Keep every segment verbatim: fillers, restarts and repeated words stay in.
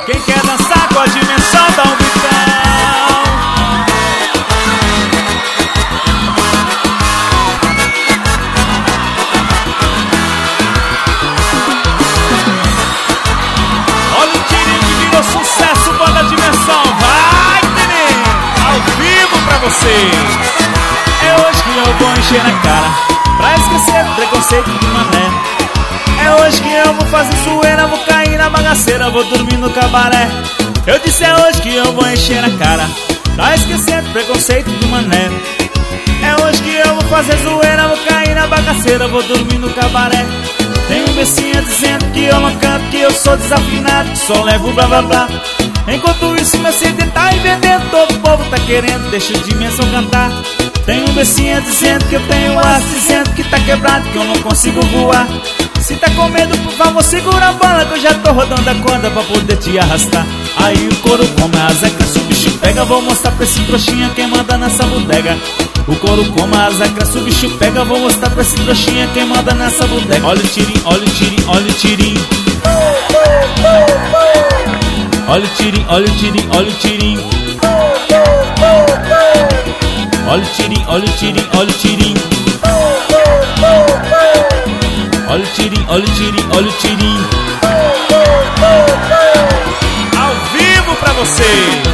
Quem quer dançar com a dimensão dá um gritão. Olha o tirinho que virou sucesso, banda Dimensão. Vai, tirinho, ao vivo pra vocês. É hoje que eu vou encher na cara, pra esquecer o preconceito de mané. É hoje que eu vou fazer zoeira, vou cair na bagaceira, vou dormir no cabaré. Eu disse é hoje que eu vou encher na cara, pra esquecer o preconceito de mané. É hoje que eu vou fazer zoeira, vou cair na bagaceira, vou dormir no cabaré. Tem um becinha dizendo que eu não canto, que eu sou desafinado, que só levo blá blá blá. Enquanto isso meu C D tá aí vendendo, todo o povo tá querendo, deixa o Dimensão cantar. Tem um becinha dizendo que eu tenho aço, dizendo que tá quebrado, que eu não consigo voar. Se tá com medo, por favor, segura a bola, que eu já tô rodando a corda pra poder te arrastar. Aí o couro come a asa, cresce, o bicho pega, vou mostrar pra esse trouxinha quem manda nessa bodega. O couro come a asa, cresce, o bicho pega, vou mostrar pra esse trouxinha quem manda nessa bodega. Olha o tirinho, olha o tirinho, olha o tirinho. Olha o tirinho, olha o tirinho, olha o tirinho. Olha o tirinho, olha o tirinho, olha o tirinho. Olha o tirinho, olha o tirinho, olha o tirinho. Ao vivo pra vocês.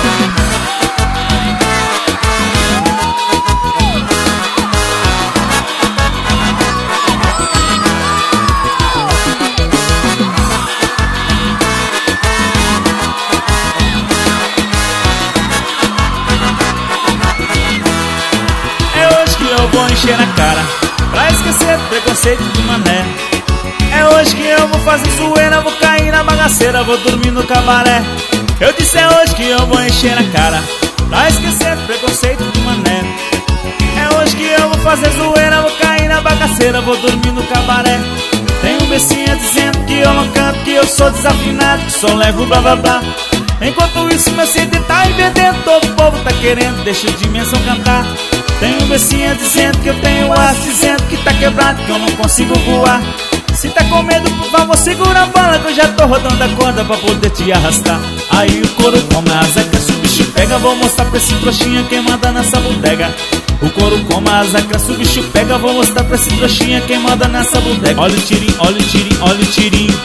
É hoje que eu vou encher na cara, pra esquecer o preconceito de mané. É hoje que eu vou fazer zoeira, vou cair na bagaceira, vou dormir no cabaré. Eu disse é hoje que eu vou encher na cara, pra esquecer o preconceito de mané. É hoje que eu vou fazer zoeira, vou cair na bagaceira, vou dormir no cabaré. Tem um becinha dizendo que eu não canto, que eu sou desafinado, que só levo blá blá blá. Enquanto isso meu C D tá aí vendendo, todo o povo tá querendo, deixa o Dimensão cantar. Tem um becinha dizendo que eu tenho aço, dizendo que tá quebrado, que eu não consigo voar. Se tá com medo, por favor, segura a bola, que eu já tô rodando a corda pra poder te arrastar. Aí o couro come a asa, cresce, o bicho pega, vou mostrar pra esse trouxinha quem manda nessa bodega. O couro come a asa, cresce, o bicho pega, vou mostrar pra esse trouxinha quem manda nessa bodega. Olha o tirinho, olha o tirinho, olha o tirinho.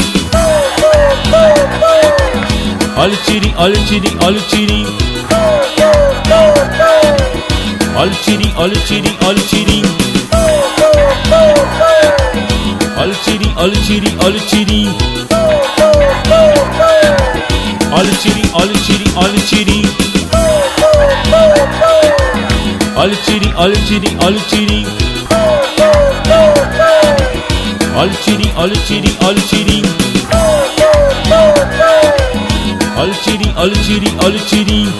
Olha o tirinho, olha o tirinho, olha o tirinho. Olha o tirinho, olha o tirinho, olha o tirinho. Olha o tirinho, olha o tirinho, olha o tirinho. Olha o tirinho, olha o tirinho, olha o tirinho. Olha o tirinho, olha o tirinho, olha o tirinho. Olha o tirinho, olha o tirinho, olha o tirinho. Olha o tirinho, olha o tirinho, olha o tirinho.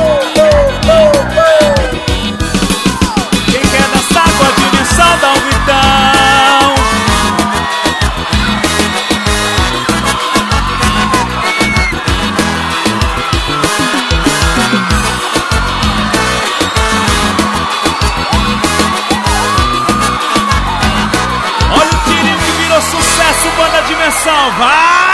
Quem quer dançar com a Dimensão dá um gritão. Olha o tirinho que virou sucesso, banda Dimensão. Vai!